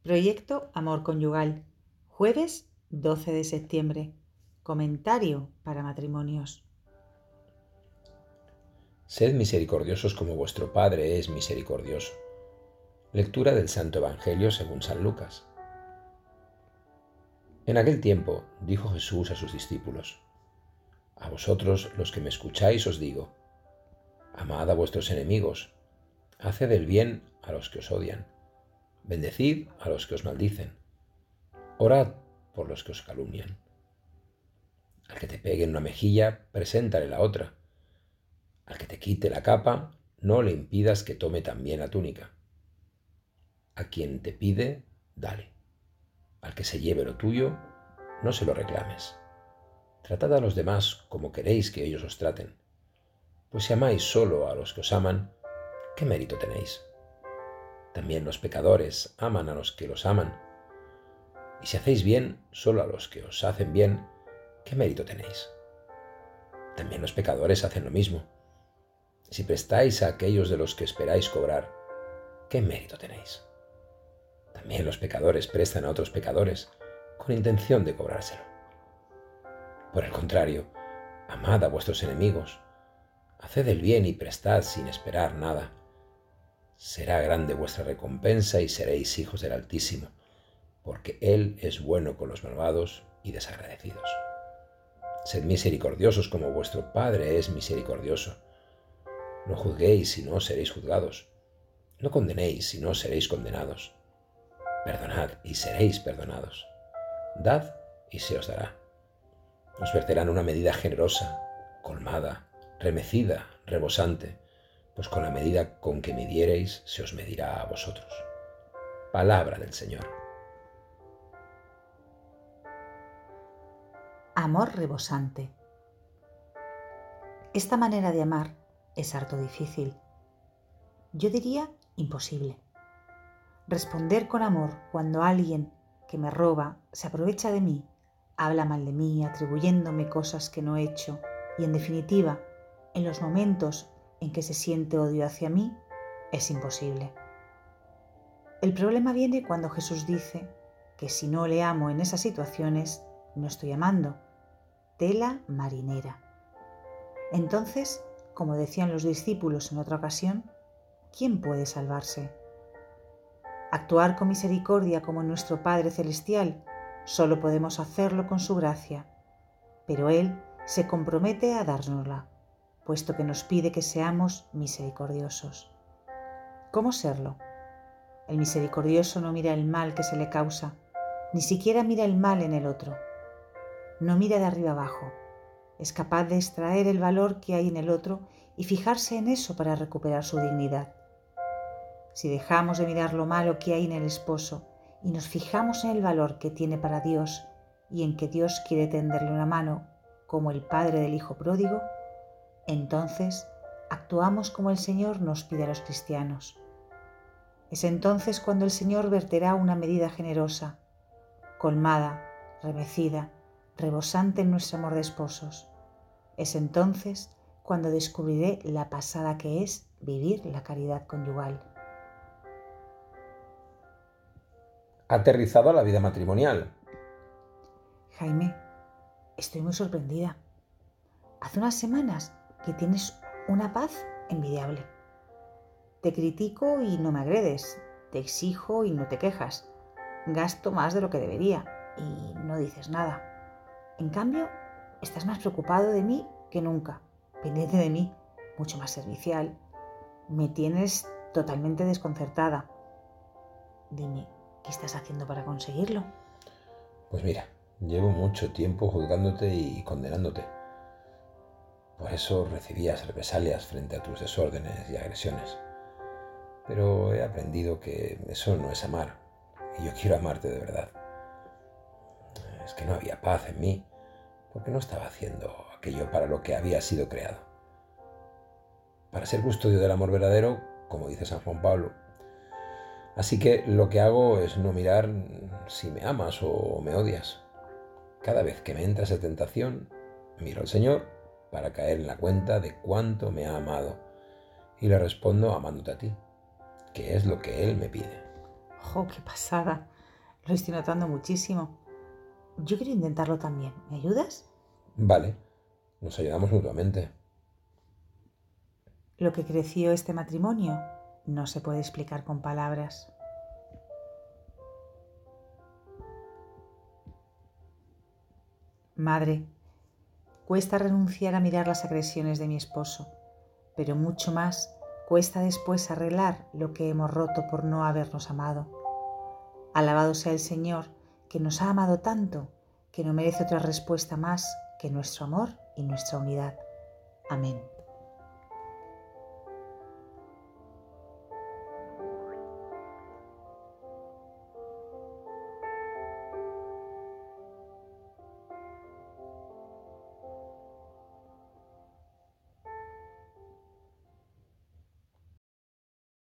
Proyecto Amor Conyugal, jueves 12 de septiembre. Comentario para matrimonios. Sed misericordiosos como vuestro Padre es misericordioso. Lectura del Santo Evangelio según San Lucas. En aquel tiempo dijo Jesús a sus discípulos: A vosotros los que me escucháis os digo, amad a vuestros enemigos, haced el bien a los que os odian, bendecid a los que os maldicen, orad por los que os calumnian. Al que te pegue en una mejilla, preséntale la otra. Al que te quite la capa, no le impidas que tome también la túnica. A quien te pide, dale. Al que se lleve lo tuyo, no se lo reclames. Tratad a los demás como queréis que ellos os traten. Pues si amáis solo a los que os aman, ¿qué mérito tenéis? También los pecadores aman a los que los aman. Y si hacéis bien solo a los que os hacen bien, ¿qué mérito tenéis? También los pecadores hacen lo mismo. Si prestáis a aquellos de los que esperáis cobrar, ¿qué mérito tenéis? También los pecadores prestan a otros pecadores con intención de cobrárselo. Por el contrario, amad a vuestros enemigos, haced el bien y prestad sin esperar nada. Será grande vuestra recompensa y seréis hijos del Altísimo, porque Él es bueno con los malvados y desagradecidos. Sed misericordiosos como vuestro Padre es misericordioso. No juzguéis y no seréis juzgados. No condenéis y no seréis condenados. Perdonad y seréis perdonados. Dad y se os dará. Os verterán una medida generosa, colmada, remecida, rebosante, pues con la medida con que midiereis se os medirá a vosotros. Palabra del Señor. Amor rebosante. Esta manera de amar es harto difícil. Yo diría imposible. Responder con amor cuando alguien que me roba se aprovecha de mí, habla mal de mí, atribuyéndome cosas que no he hecho y, en definitiva, en los momentos en que se siente odio hacia mí, es imposible. El problema viene cuando Jesús dice que si no le amo en esas situaciones, no estoy amando. Tela marinera. Entonces, como decían los discípulos en otra ocasión, ¿quién puede salvarse? Actuar con misericordia como nuestro Padre Celestial, solo podemos hacerlo con su gracia, pero Él se compromete a dárnosla, puesto que nos pide que seamos misericordiosos. ¿Cómo serlo? El misericordioso no mira el mal que se le causa, ni siquiera mira el mal en el otro. No mira de arriba abajo. Es capaz de extraer el valor que hay en el otro y fijarse en eso para recuperar su dignidad. Si dejamos de mirar lo malo que hay en el esposo y nos fijamos en el valor que tiene para Dios y en que Dios quiere tenderle una mano, como el padre del hijo pródigo, entonces actuamos como el Señor nos pide a los cristianos. Es entonces cuando el Señor verterá una medida generosa, colmada, remecida, rebosante en nuestro amor de esposos. Es entonces cuando descubriré la pasada que es vivir la caridad conyugal. Aterrizado a la vida matrimonial. Jaime, estoy muy sorprendida. Hace unas semanas que tienes una paz envidiable. Te critico y no me agredes. Te exijo y no te quejas. Gasto más de lo que debería y no dices nada. En cambio, estás más preocupado de mí que nunca, pendiente de mí, mucho más servicial. Me tienes totalmente desconcertada. Dime, ¿qué estás haciendo para conseguirlo? Pues mira, llevo mucho tiempo juzgándote y condenándote. Por eso recibías represalias frente a tus desórdenes y agresiones. Pero he aprendido que eso no es amar, y yo quiero amarte de verdad. Es que no había paz en mí, porque no estaba haciendo aquello para lo que había sido creado. Para ser custodio del amor verdadero, como dice San Juan Pablo. Así que lo que hago es no mirar si me amas o me odias. Cada vez que me entra esa tentación, miro al Señor para caer en la cuenta de cuánto me ha amado y le respondo amándote a ti, que es lo que Él me pide. ¡Oh, qué pasada! Lo estoy notando muchísimo. Yo quiero intentarlo también. ¿Me ayudas? Vale, nos ayudamos mutuamente. Lo que creció este matrimonio no se puede explicar con palabras. Madre, cuesta renunciar a mirar las agresiones de mi esposo, pero mucho más cuesta después arreglar lo que hemos roto por no habernos amado. Alabado sea el Señor, que nos ha amado tanto, que no merece otra respuesta más que nuestro amor y nuestra unidad. Amén.